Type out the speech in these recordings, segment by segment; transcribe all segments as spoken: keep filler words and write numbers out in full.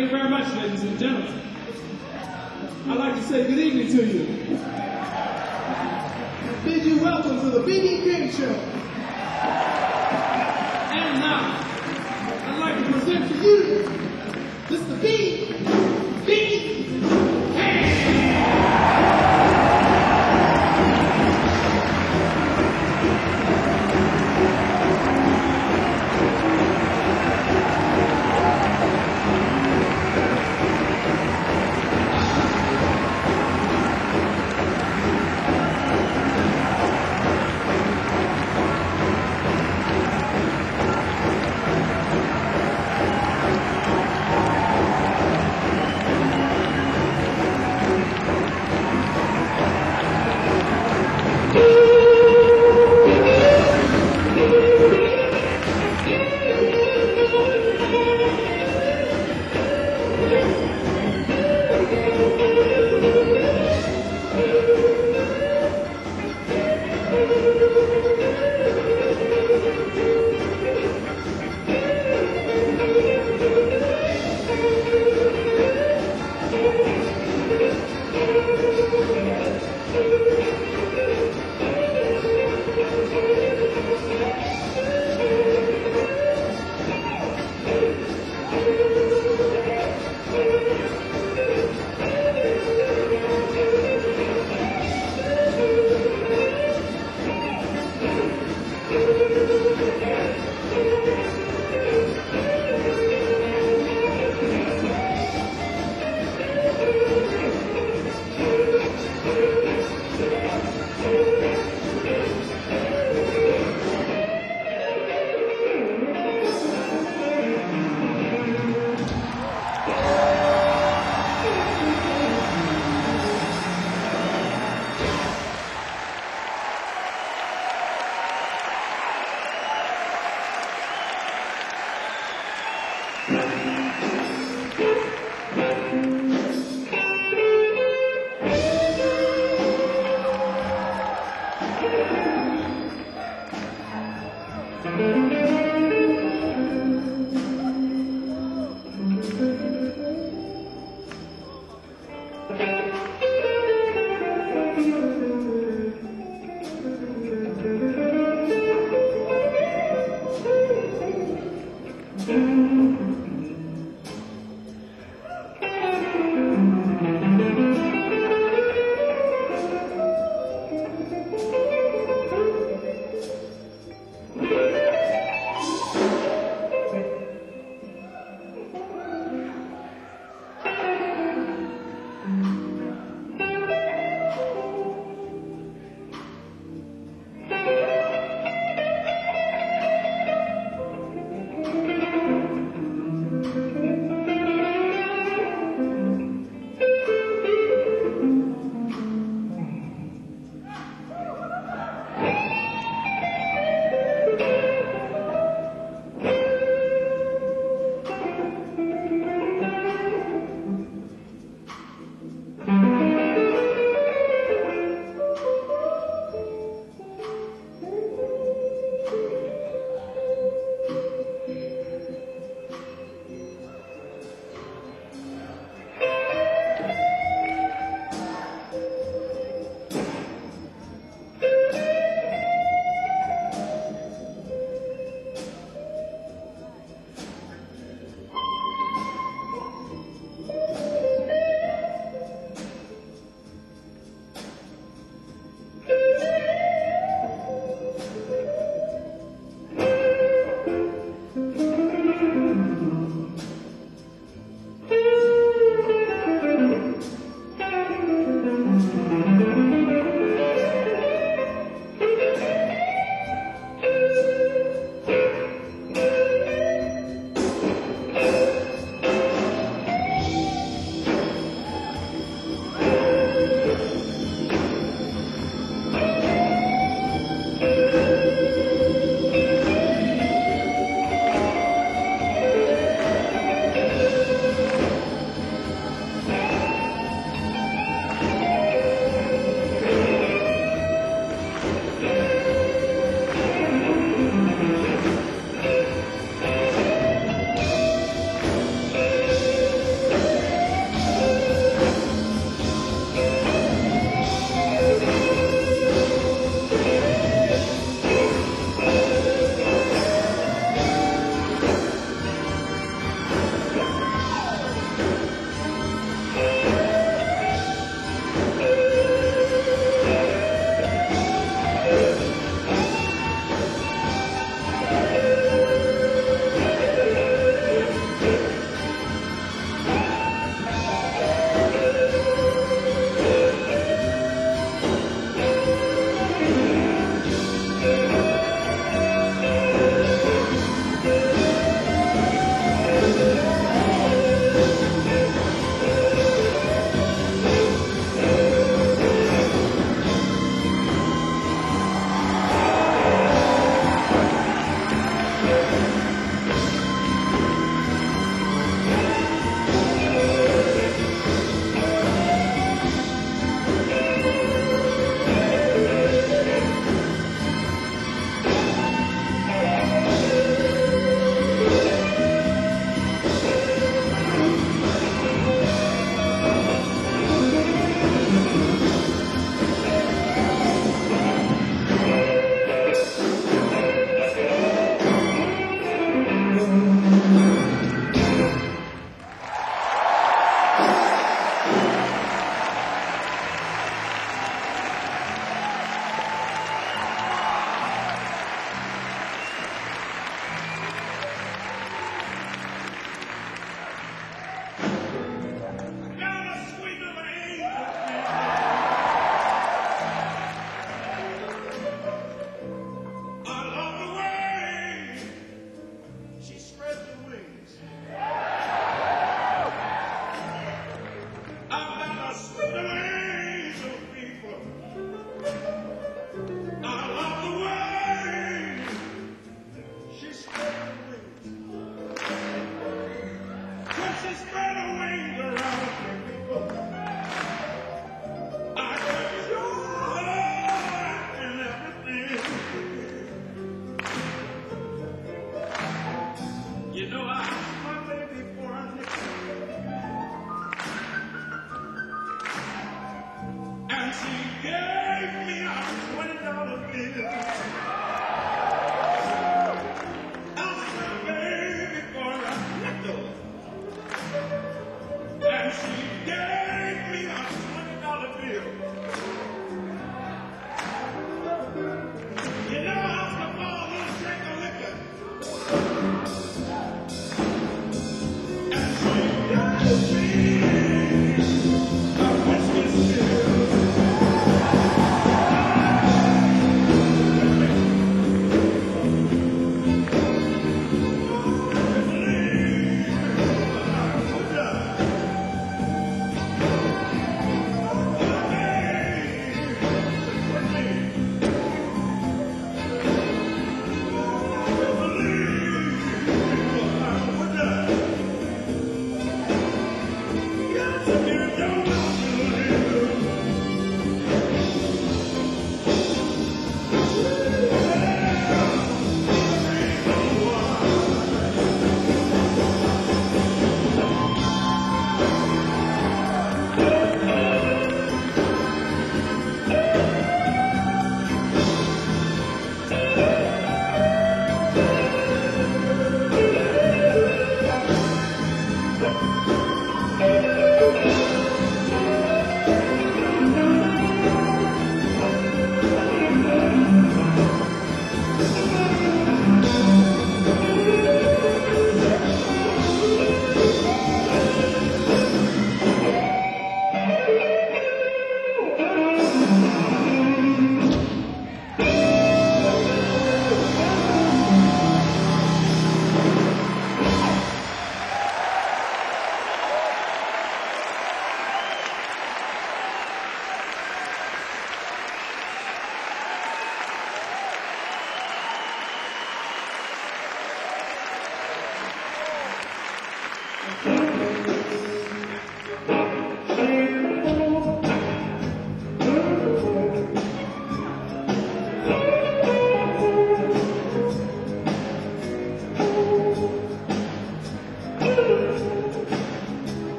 you very much, ladies and gentlemen. I'd like to say good evening to you. Bid you welcome to the B B. King Show. And now, I'd like to present to you Mister B B. King.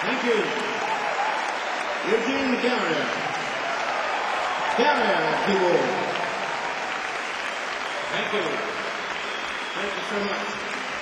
Thank you. Eugene Carrier. Carrier keyboard. Thank you. Thank you so much.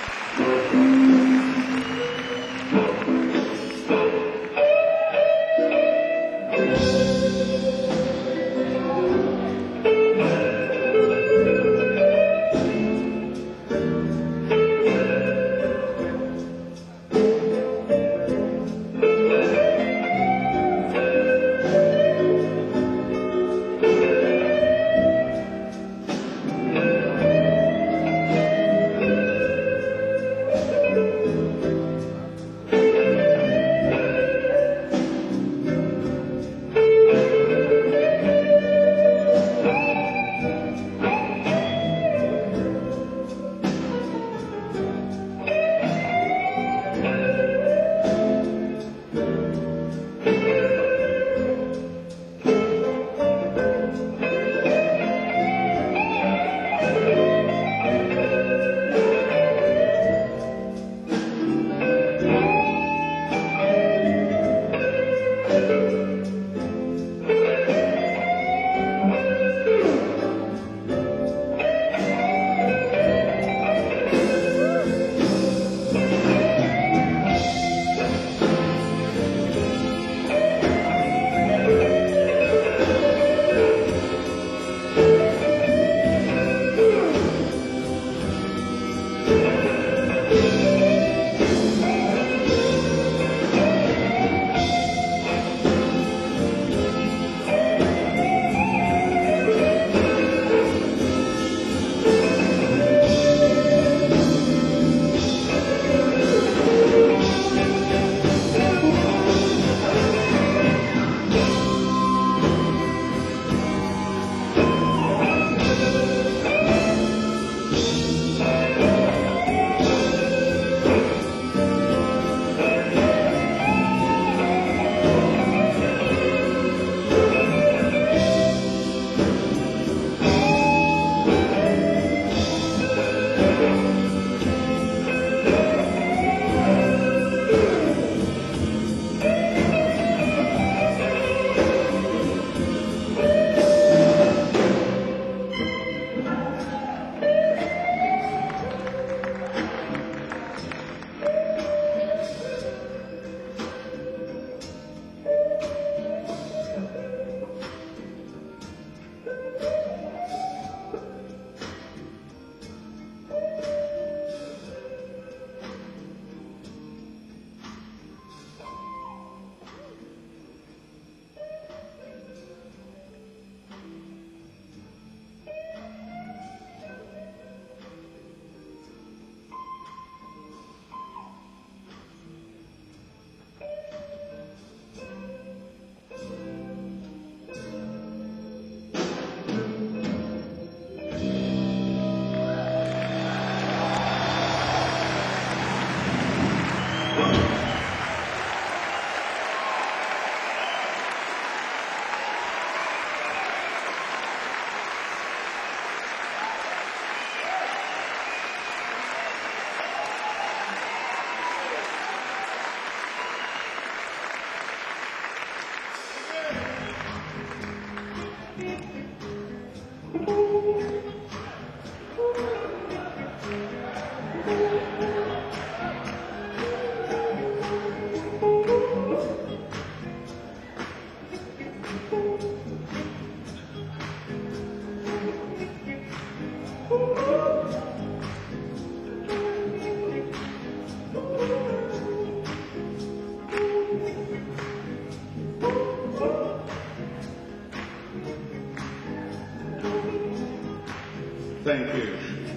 Thank you.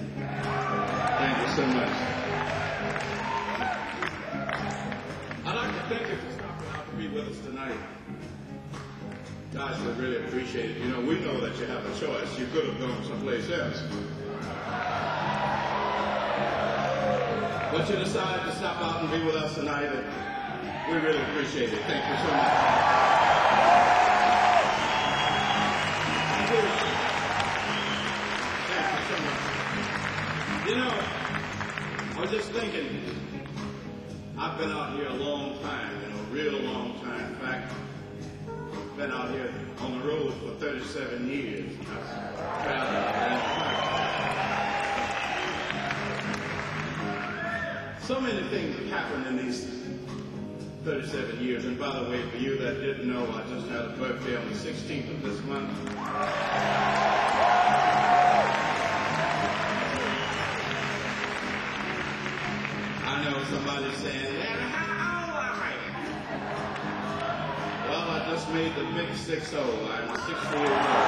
Thank you so much. I'd like to thank you for stopping out to be with us tonight. Guys, I really appreciate it. You know, we know that you have a choice. You could have gone someplace else. But you decided to stop out and be with us tonight, and we really appreciate it. Thank you so much. Thank you. Thank you so much. You know, I was just thinking, I've been out here a long time, you know, real long time. In fact, been out here on the road for thirty-seven years. I've traveled and so many things have happened in these thirty-seven years. And by the way, for you that didn't know, I just had a birthday on the sixteenth of this month. I know somebody's saying, "Larry, how old are you?" Well, I just made the big six oh. I'm sixty years old.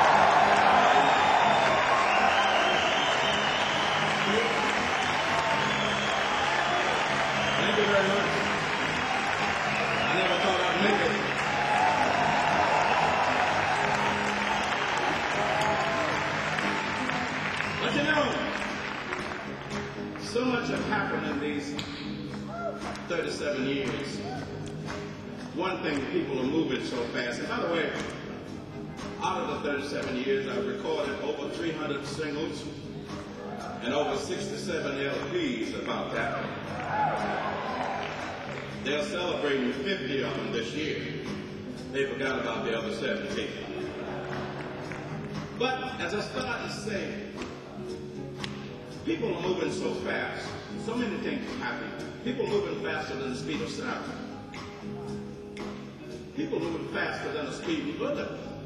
Thank you very much. I never thought I'd make it. But you know, so much has happened in these thirty-seven years. One thing, people are moving so fast. And by the way, out of the thirty-seven years, I've recorded over three hundred singles and over sixty-seven L Ps about that. They're celebrating fifty of them this year. They forgot about the other seventeen. But as I started to say, people are moving so fast. So many things are happening. People moving faster than the speed of sound. People moving faster than the speed of bullet.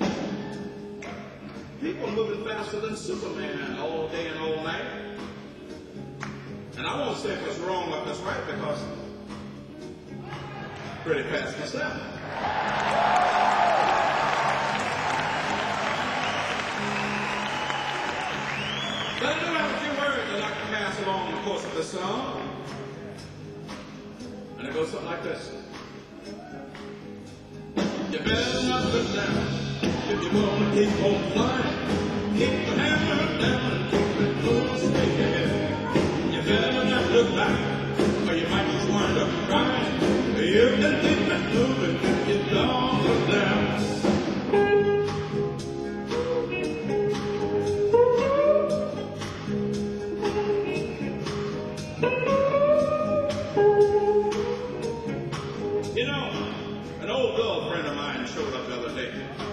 People moving faster than Superman all day and all night. And I won't say what's wrong or what's right because I'm pretty fast myself. But I do have a few words I'd like to pass along the course of the song. And it goes something like this. You better not look down if you want to keep on flying. Keep the hammer down and keep it full straight ahead. You better not look back or you might just wind up crying. You can keep it moving if you don't look down. You know, an old girlfriend of mine showed up the other day.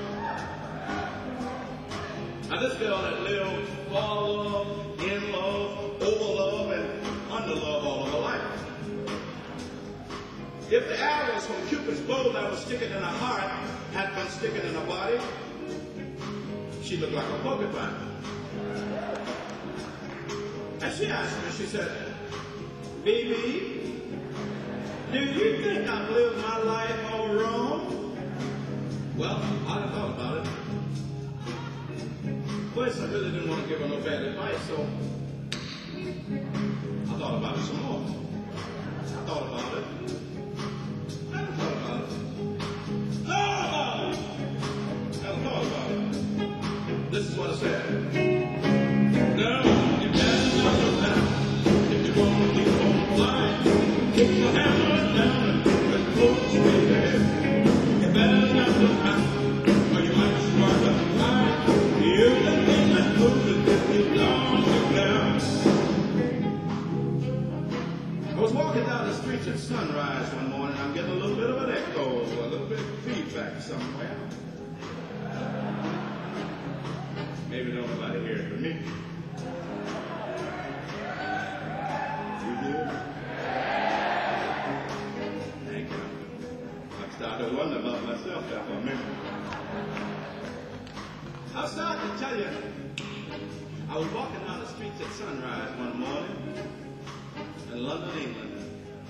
Now this girl had lived for love, in love, over love, and under love all of her life. If the arrows from Cupid's bow that was sticking in her heart had been sticking in her body, she looked like a porcupine. And she asked me, she said, "Baby, do you think I've lived my life all wrong?" Well, I thought about it. First, I really didn't want to give her no bad advice, so I thought about it some more. I thought about it. I thought about it. Thought about it. I thought about it. This is what I said. No, you better not look down if you want to keep on flying. Keep the hammer down and keep it full straight ahead. You better not look back or you might just wind up crying. You can keep it moving if you don't look down. I was walking down the streets at sunrise one morning. I'm getting a little bit of an echo, a little bit of feedback somewhere. Maybe nobody hear it but me. You do? Thank you. I started to wonder about myself there for a minute. I started to tell you, I was walking down the streets at sunrise one morning in London, England.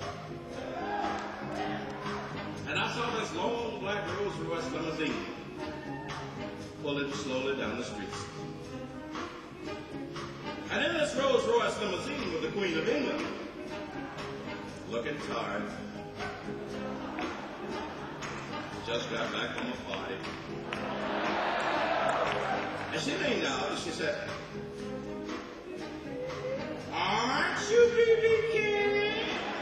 And I saw this long black Rolls Royce limousine pulling slowly down the streets. And in this Rolls Royce limousine was the Queen of England, looking tired. Just got back from a party. And she leaned out and she said, "Aren't you B B King?"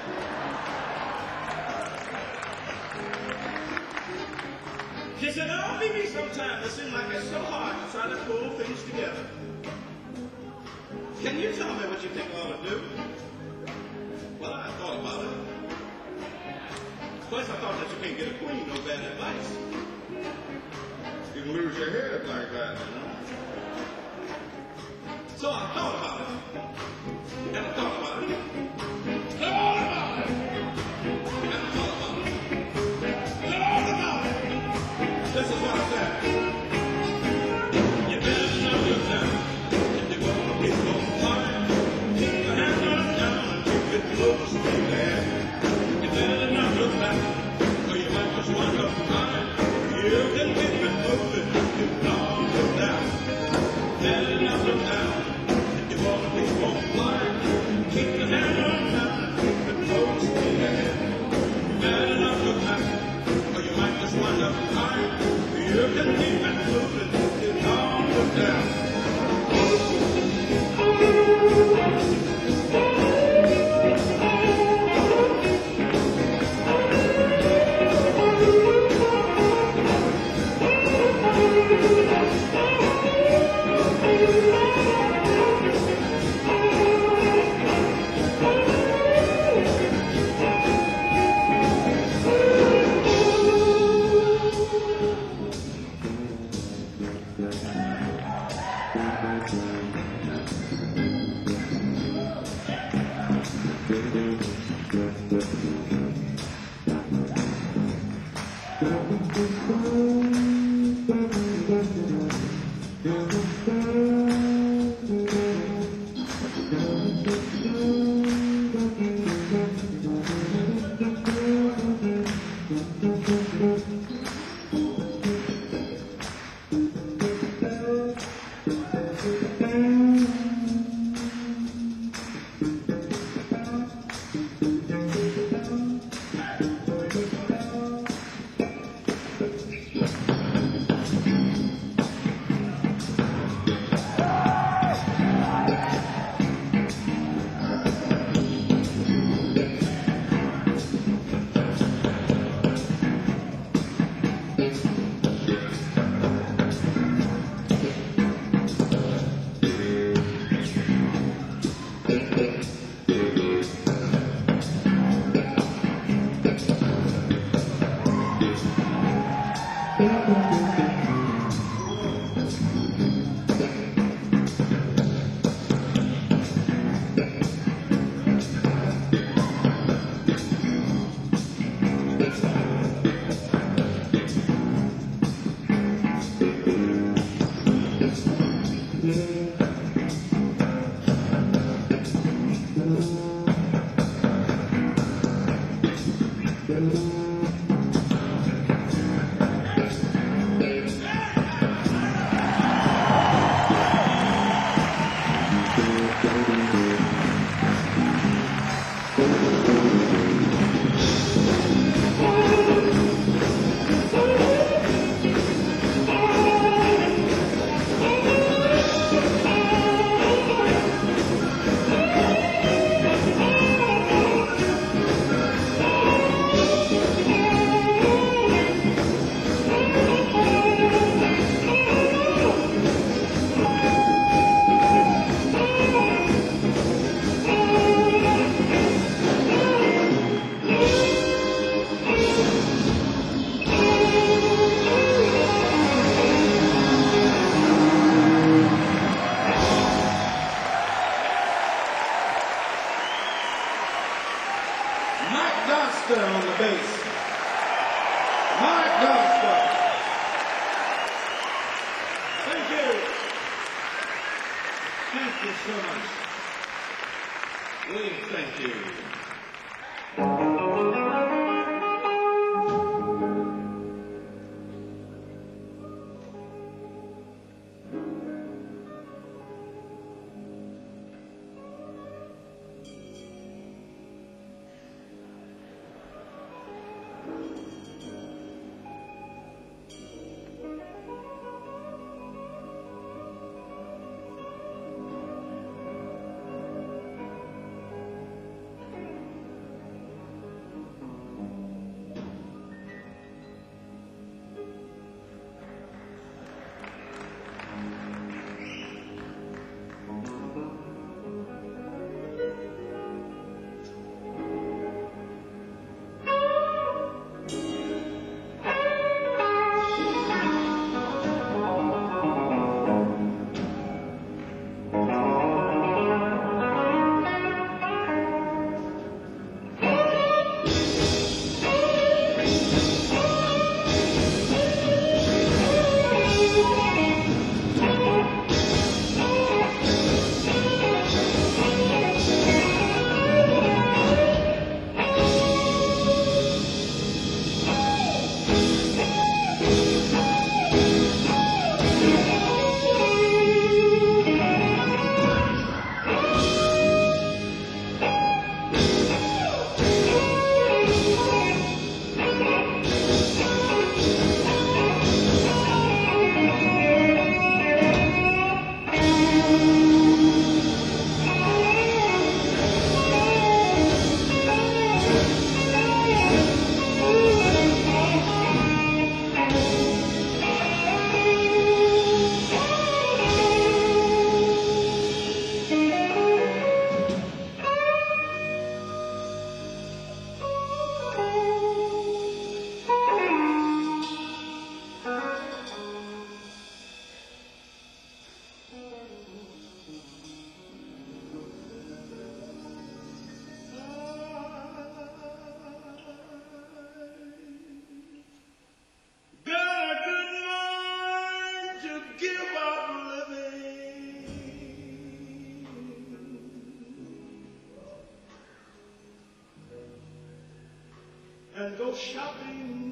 She said, "Oh, B B, sometimes it seems like it's so hard to try to pull things together. Can you tell me what you think I ought to do?" Well, I thought about it. Plus, I thought that you can't get a queen no bad advice. You can lose your head like that, you know. So I thought about it. And I thought about it. Thought about it. And I thought about it. Thought about it. This is what I said. You better not look down. If you want to be so fine, keep your hand on down and keep it close to the head. You better not look back, or you might just wind up crying. You can keep it moving, you don't look down. Better not look down. If you want to be so fine, keep your hand on down and keep it close to the head. Better not look back, or you might just wind up crying. You can keep it moving, you don't look down. On the bass. Mike Dunster. Thank you. Thank you so much. William, thank you. and go shopping.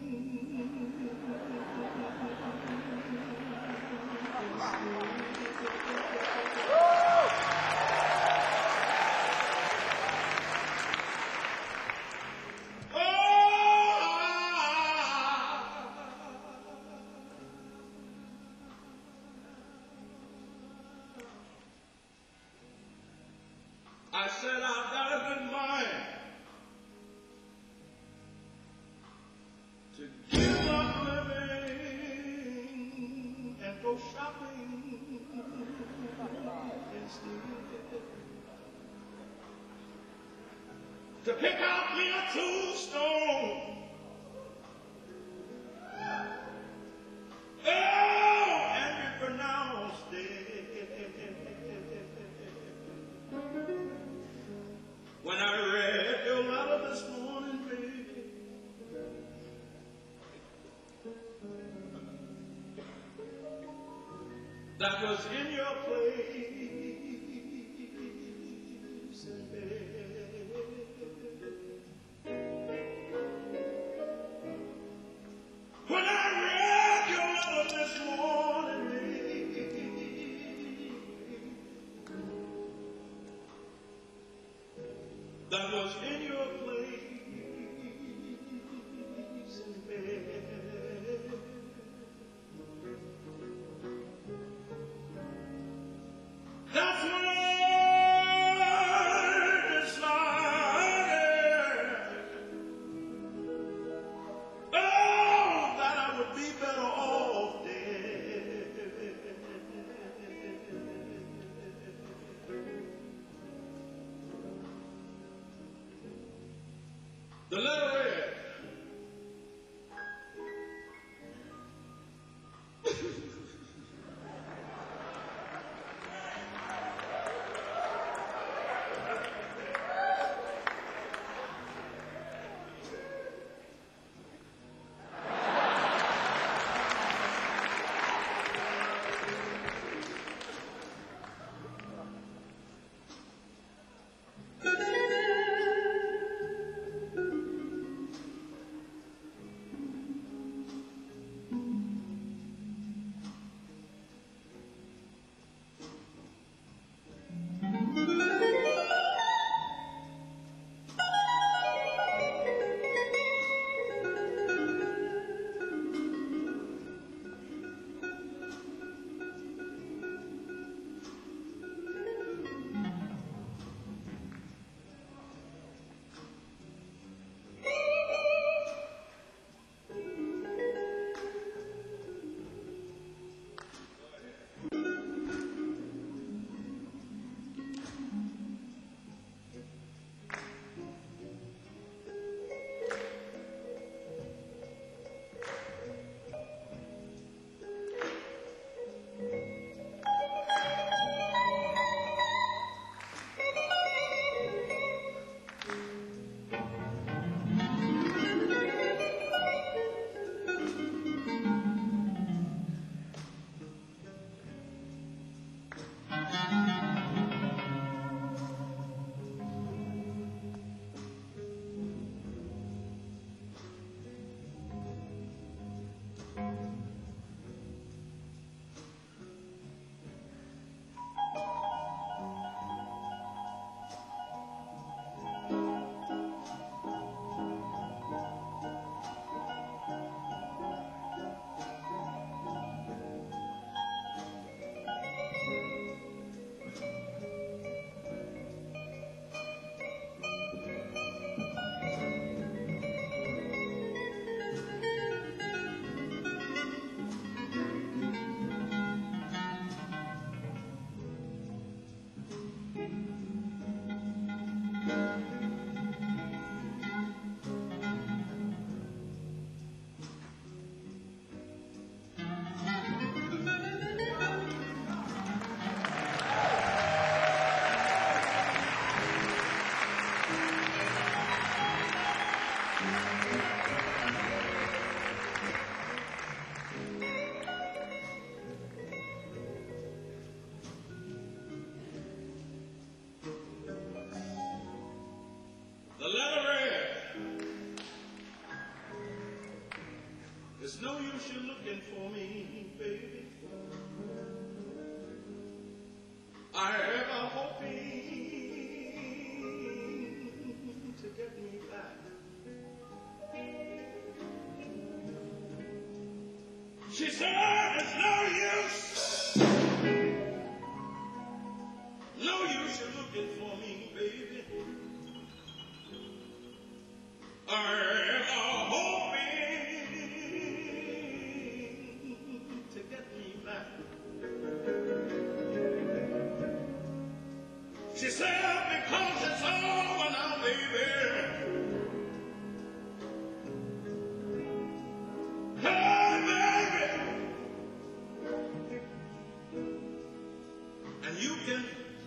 I said I've got a good mind to give up living and go shopping instead. To pick out me a tombstone. Oh, and be pronounced dead. When I read your letter this morning, baby, that was in your place in bed. When I read your letter this morning, baby, that was in your place in bed. That's when I decided, oh, that I would be better off dead. The letter read, the letter read, It's no use you looking for me, baby. I am hoping to get me back. She said, it's no use. No use you looking for me, baby. I am hoping to get me back. She said, because it's over now, baby. Hey, baby. And you can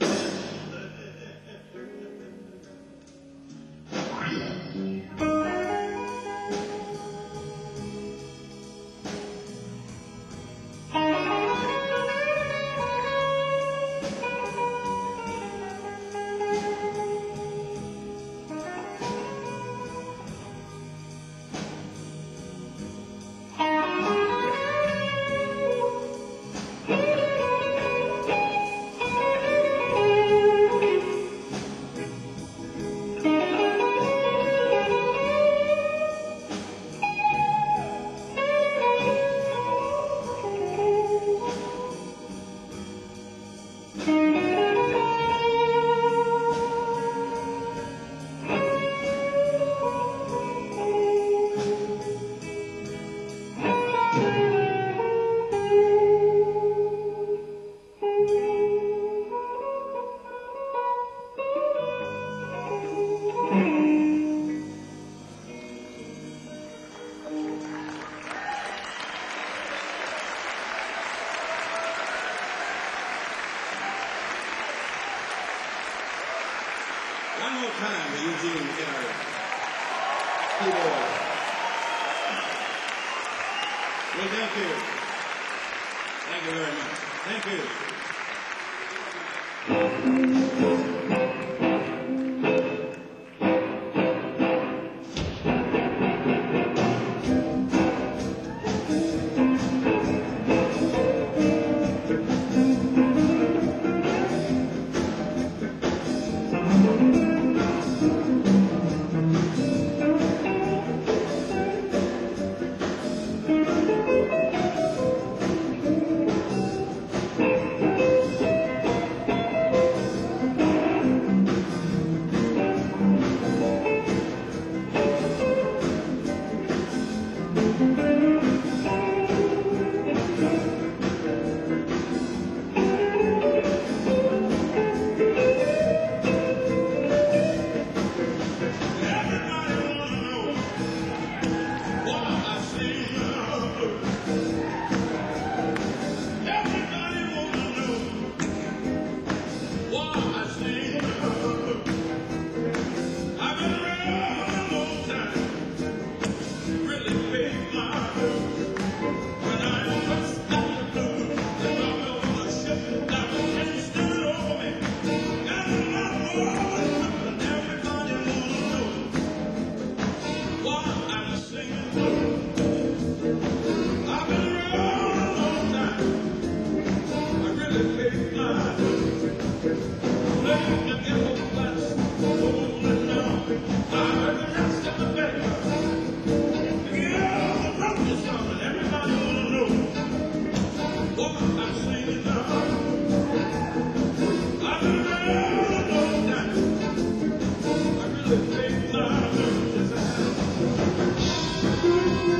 one more time for Eugene Garrett. Keyboard. Well, thank you. Thank you very much. Thank you. Thank you.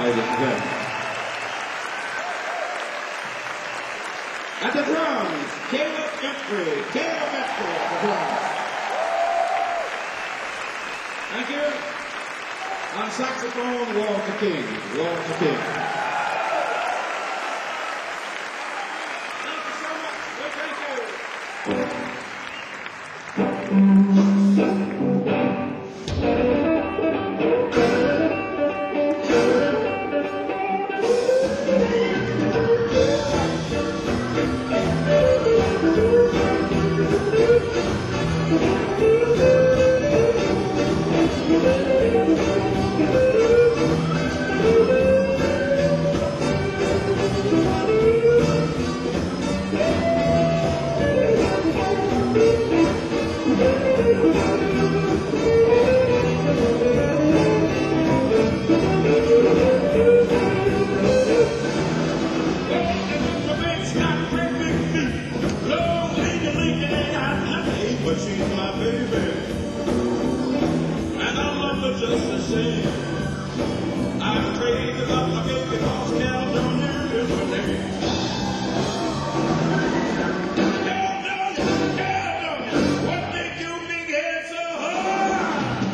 ladies and gentlemen. At the drums, Caleb Entry. Caleb Entry at the drums. Thank you. On saxophone, Walter King. Walter King. Thank you so much. Well, thank you. But she's my baby, and I love her just the same. I'm crazy about my baby, cause California is her name. California, California, what make you big head so hard?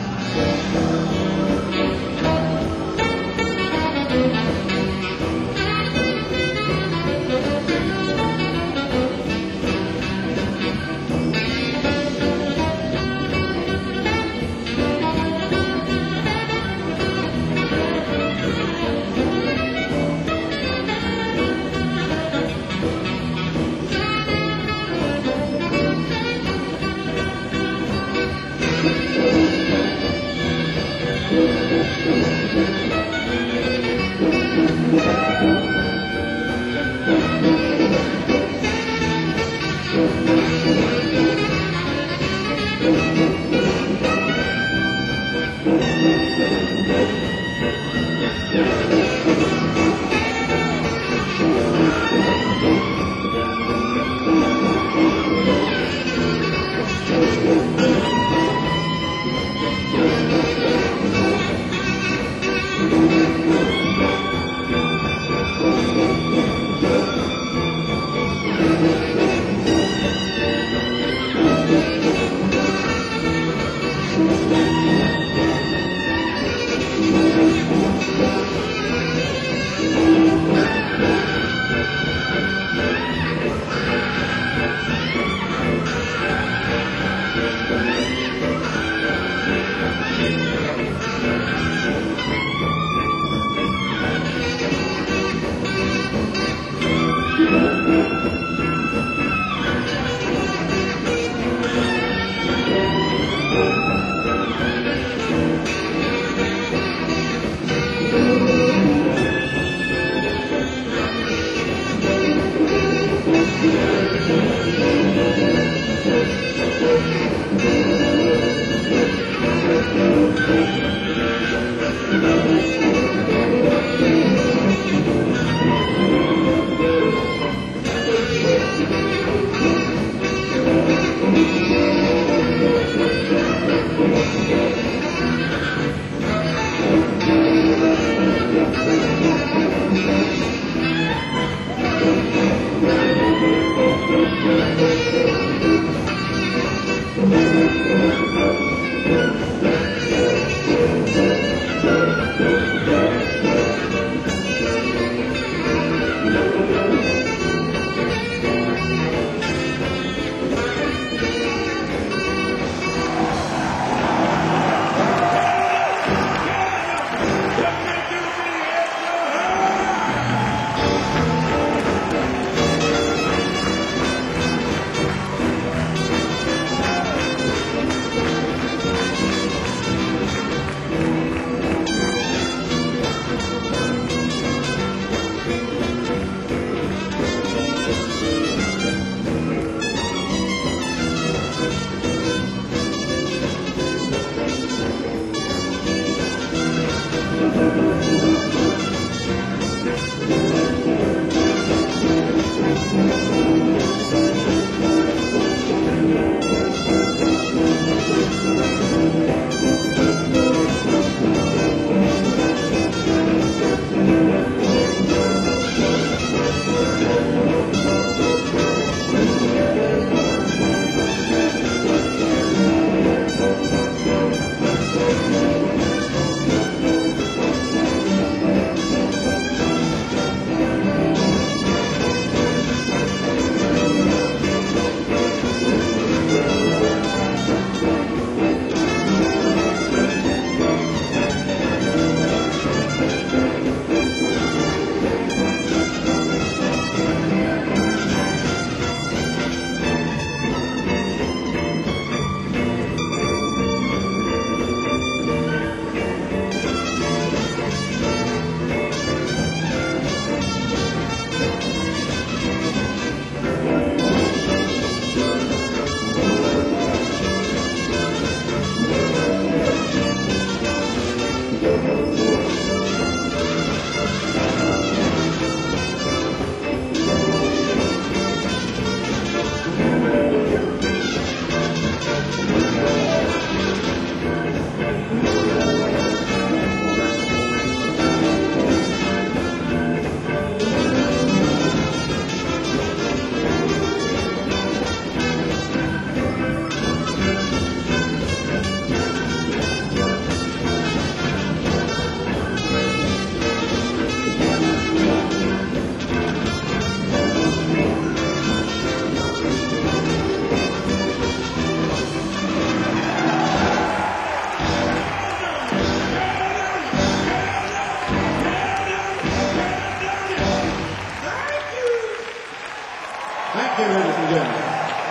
you, ladies and gentlemen.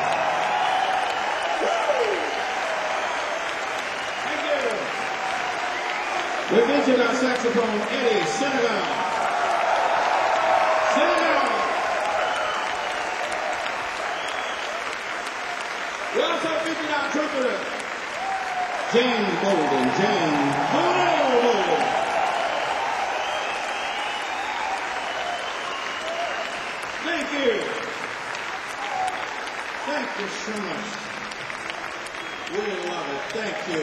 Thank you. We mentioned our saxophone, Eddie Senegal. Senegal. We also featured our trumpeter, James Golden. James Golden. Thank you. Thank you so much. We love it. Thank you.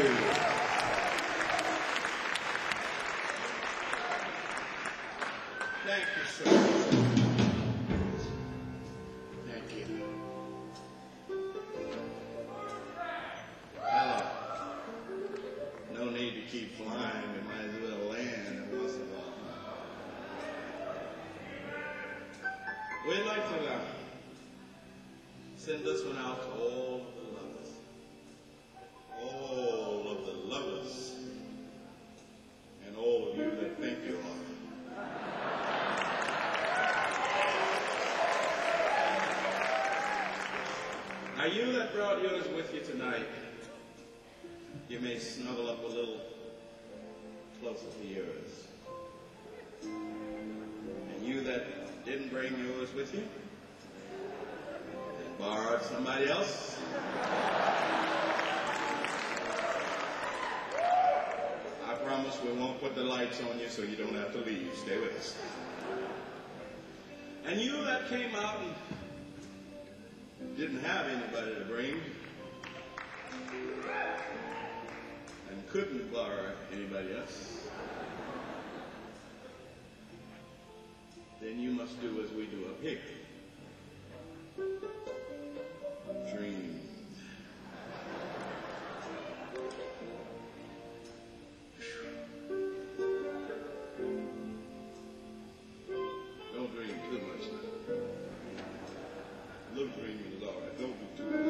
Thank you so much. Thank you. Hello. No need to keep flying. We might as well land every once in a while. We'd like to uh, send this one out to all of the lovers. All of the lovers. And all of you that think you are. Now you that brought yours with you tonight, you may snuggle up a little closer to yours. And you that didn't bring yours with you, and borrowed somebody else, I promise we won't put the lights on you so you don't have to leave. Stay with us. And you that came out and didn't have anybody to bring and couldn't borrow anybody else, then you must do as we do up here. Dream. Don't dream too much now. A little dreaming is all right. Don't do too much.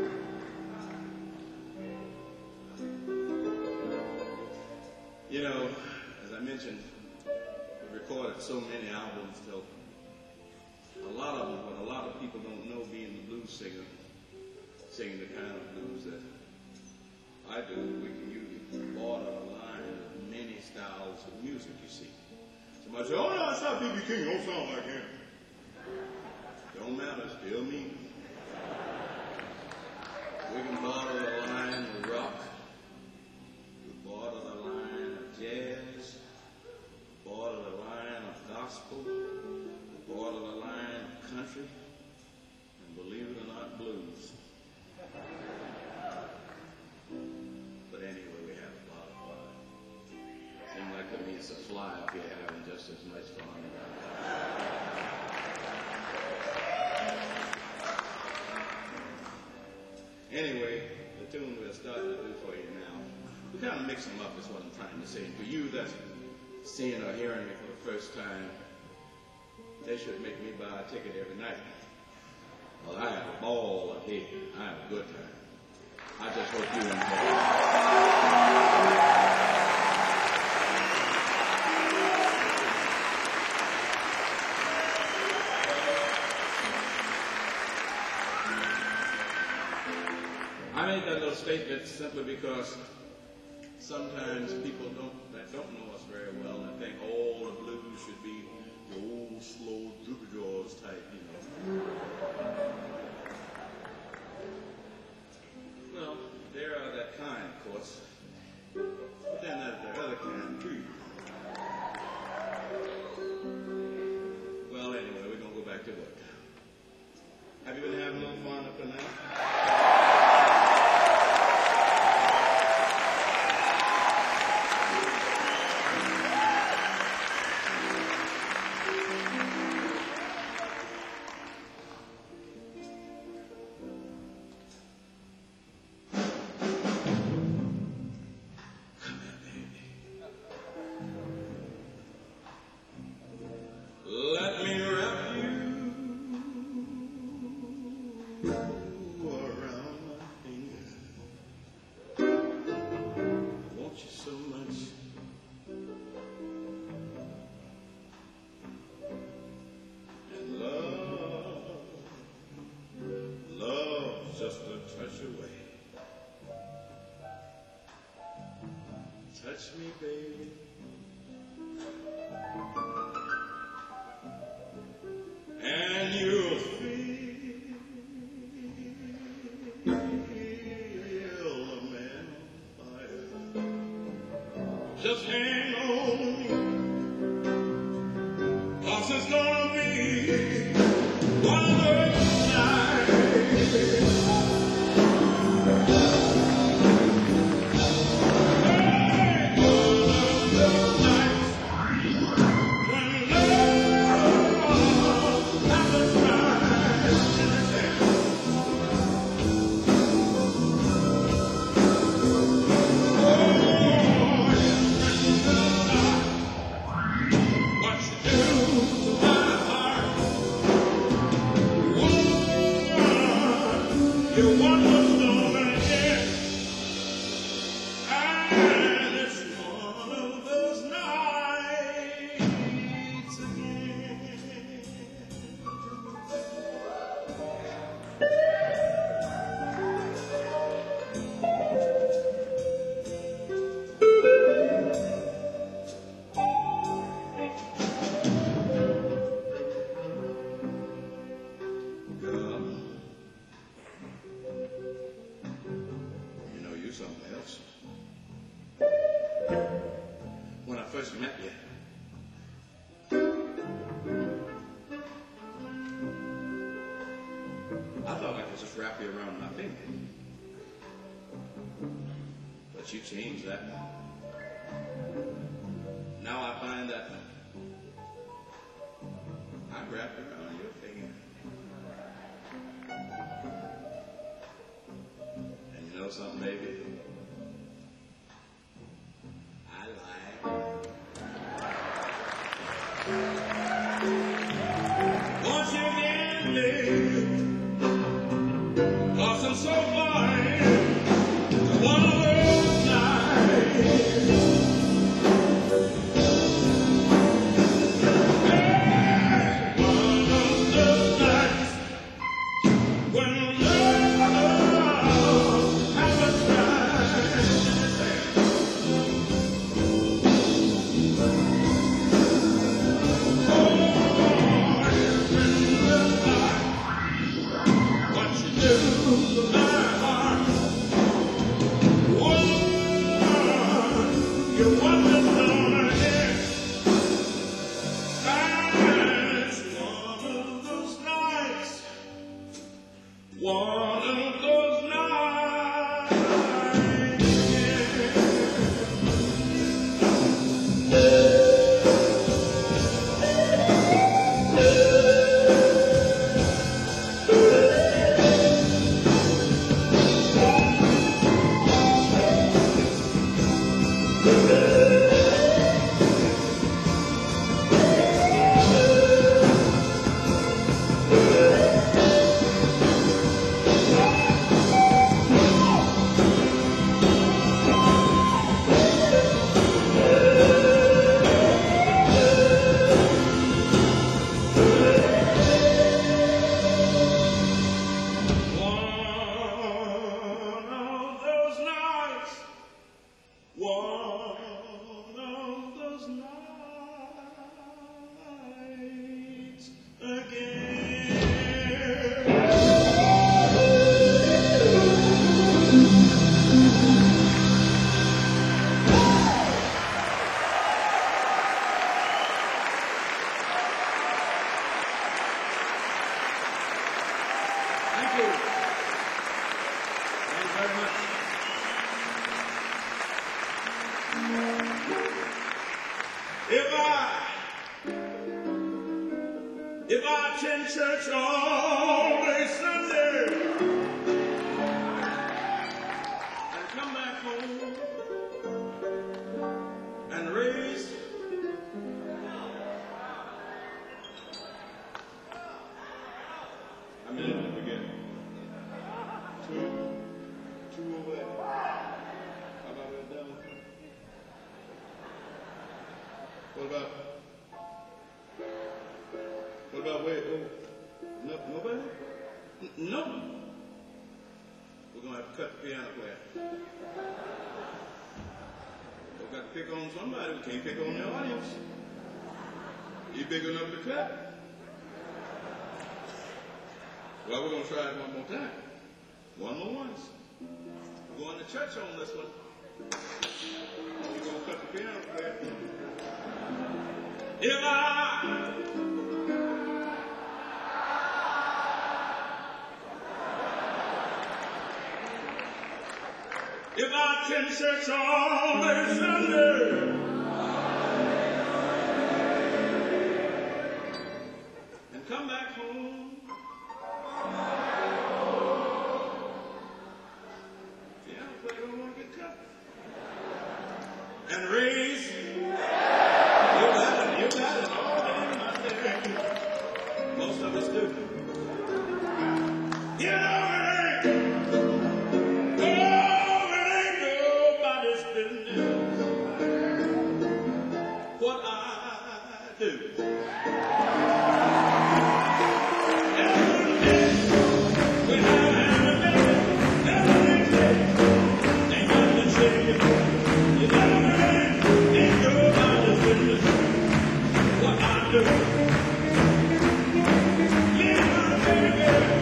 You know, as I mentioned, we recorded so many albums till a lot of them, what a lot of people don't know, being the blues singer, singing the kind of blues that I do, we can use border a line of many styles of music, you see. Somebody say, oh no, that's not B B King, don't sound like him. Don't matter, still me. We can border the line of rock, we border the line of jazz, border the line of gospel, border the line of country, and believe it or not, blues. But anyway, we have a lot of fun. Seems like to me it's a fly up here having just as much fun. Anyway, the tune we're starting to do for you now, we kind of mix them up is what I'm trying to say. For you that's seeing or hearing me for the first time, they should make me buy a ticket every night. Well, I have a ball up here. I have a good time. I just hope you enjoy it. I made that little statement simply because sometimes people don't that don't know us very well and think all the blues should be the old, slow, droopy jaws type, you know. Well, there are that kind, of course. But then there's the other kind, too. Well, anyway, we're going to go back to work. Have you been having a little fun up to now? touch me, baby. And you'll feel a man on fire. Just hang on to me, 'cause it's gonna be one of those nights. When I first met you, I thought I could just wrap you around my finger. But you changed that. Now I find that I'm wrapped around your finger. And you know something, baby? Once again, babe, 'cause I'm so blind to one of those nights. Hey, one of those nights when love has a time. One of those nights, If I, if I attend church all day Sunday and come back home and raise how many did we get? Two, two away. How about that down? What about, what about wait, oh, no, nobody? N- no. We're going to have to cut the piano player. got to pick on somebody. We can't pick on the audience. You big enough to clap? Well, we're going to try it one more time. One more once. We're going to church on this one. We're going to cut the piano player. If I If I attend church all day Sunday and come back home, piano player don't want to get cut. And raise, you got it, you got it all day, my day. Most of us do. You know it ain't. Oh, it ain't nobody's business what I do. Every day when I have a baby, every day ain't nothing to say. You know it ain't, ain't nobody's business what I do. Yeah, my baby.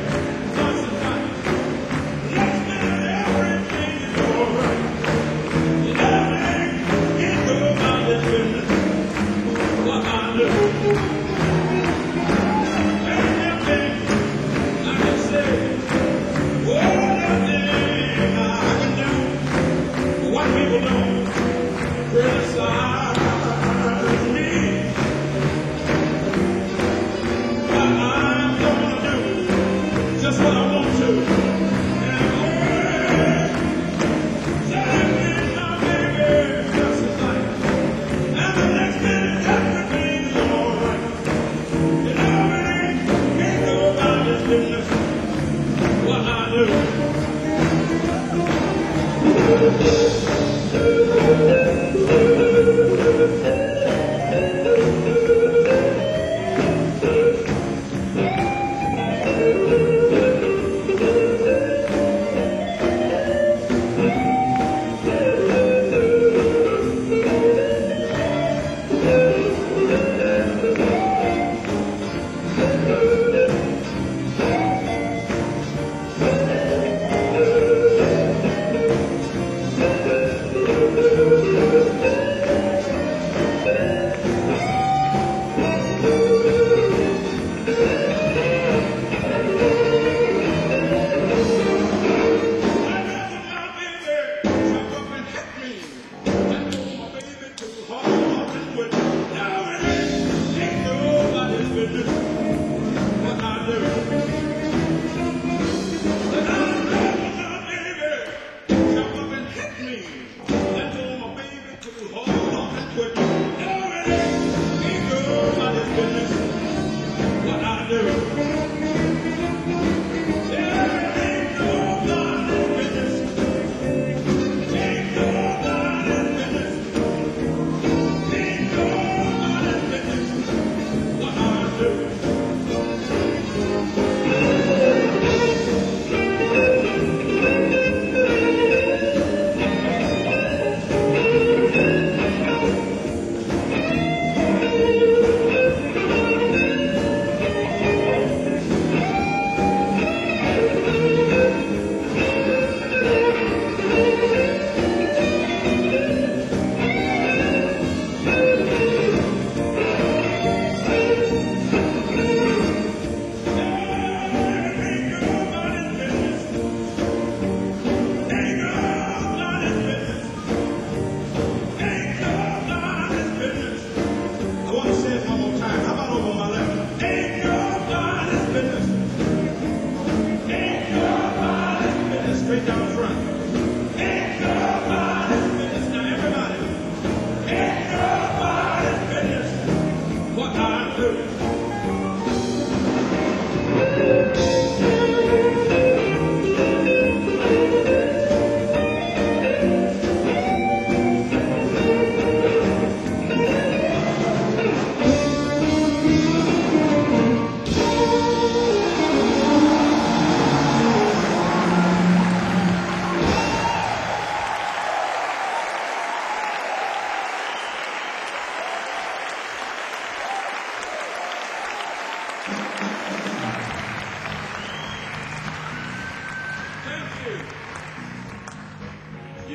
Just what I want to. And oh, Saturday, my baby, just as life. And the next minute, everything's all right. You know it ain't, ain't nobody's business what I do.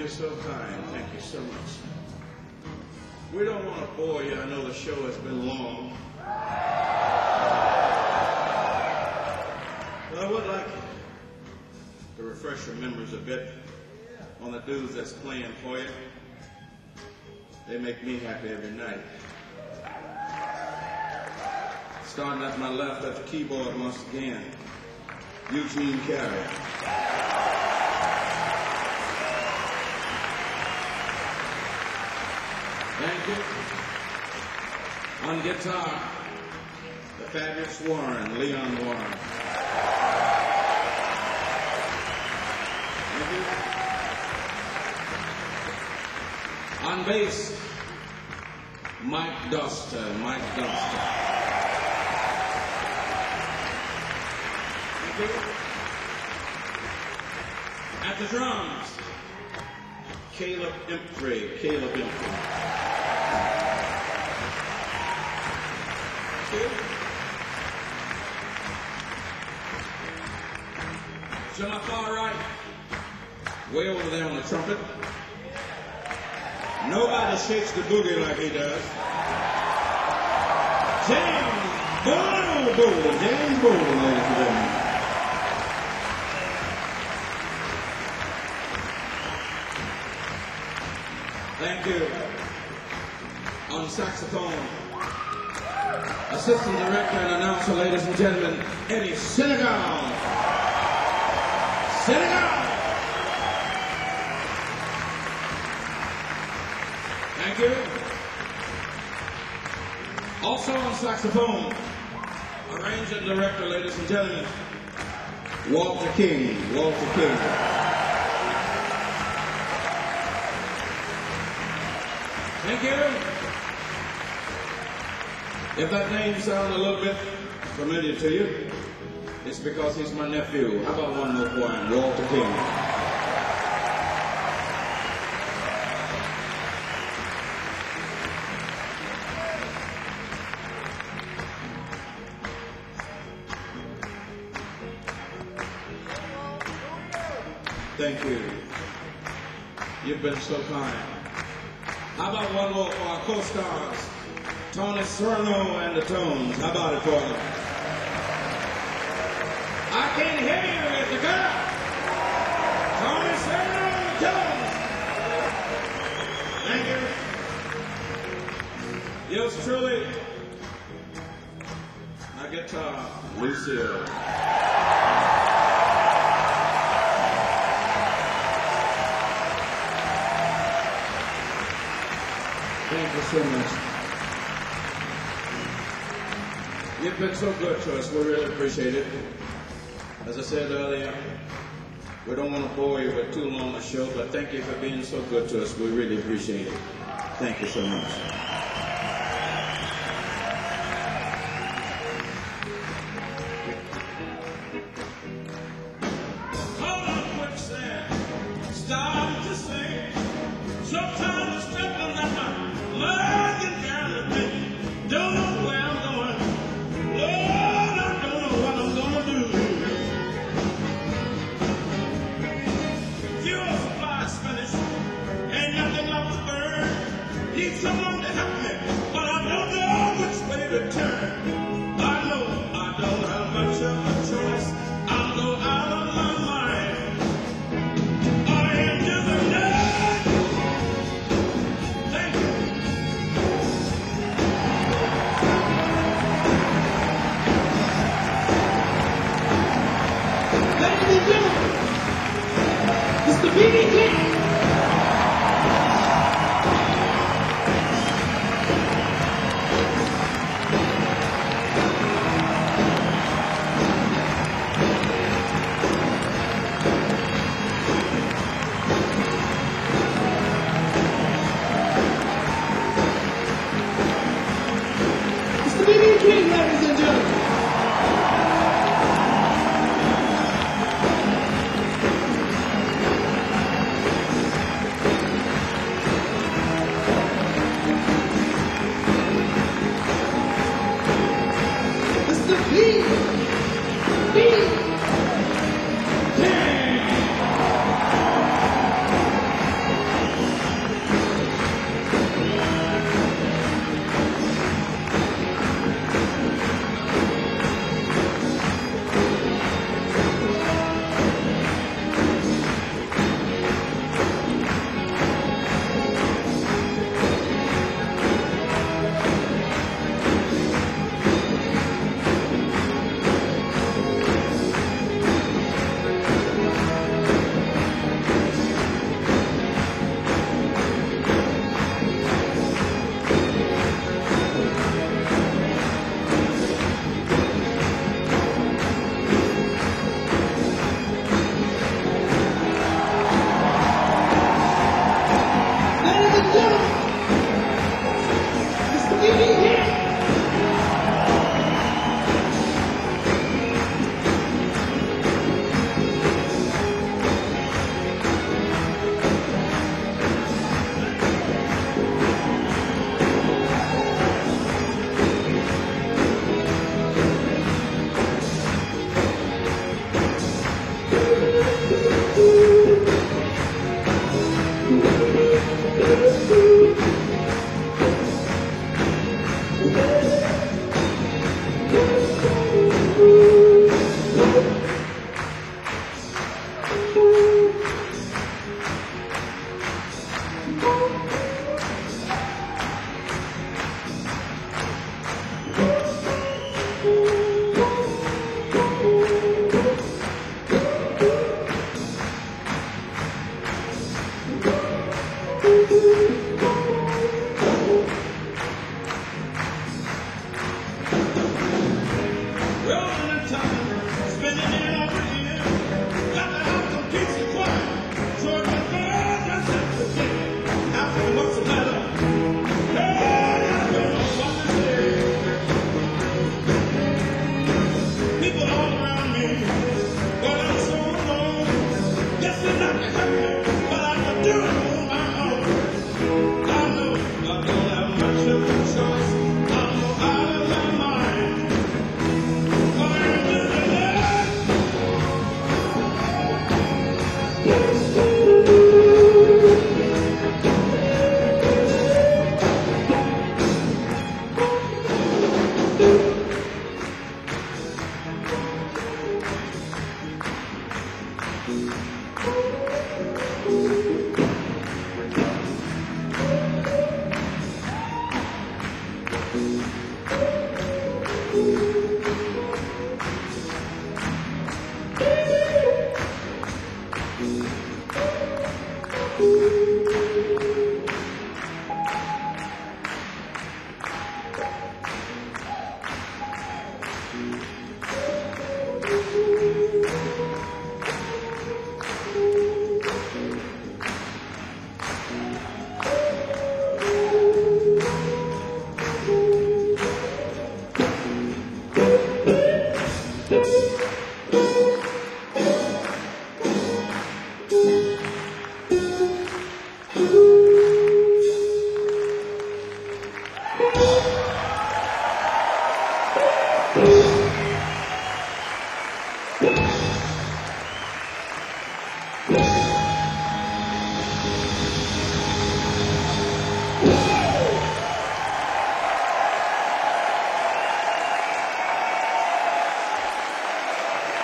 You're so kind. Thank you so much. We don't want to bore you. I know the show has been long. But I would like to refresh your memories a bit on the dudes that's playing for you. They make me happy every night. Starting at my left at the keyboard once again, Eugene Carey. Thank you. On guitar, the fabulous Warren, Leon Warren. Thank you. On bass, Mike Doster, Mike Doster. Thank you. At the drums, Caleb Imphrey, Caleb Imphrey. To my far right, way over there on the trumpet. Nobody shakes the boogie like he does. James Bolden, James Bolden, ladies and gentlemen. Thank you. On saxophone, Assistant Director and Announcer, ladies and gentlemen, Eddie Senegal. Senegal! Thank you. Also on saxophone, Arranger and Director, ladies and gentlemen, Walter King. Walter King. Thank you. If that name sounds a little bit familiar to you, it's because he's my nephew. How about one more for him, Walter King? Thank you. You've been so kind. How about one more for our co-stars, Tony Serrano and the Tones? How about it for them? I can't hear you with the girl. Tony Serrano and the Tones. Thank you. Yours truly, my guitar, Lucille. Thank you so much. You've been so good to us. We really appreciate it. As I said earlier, we don't want to bore you with too long a show, but thank you for being so good to us. We really appreciate it. Thank you so much.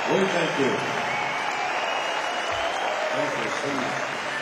Oh, thank you. Thank you so much.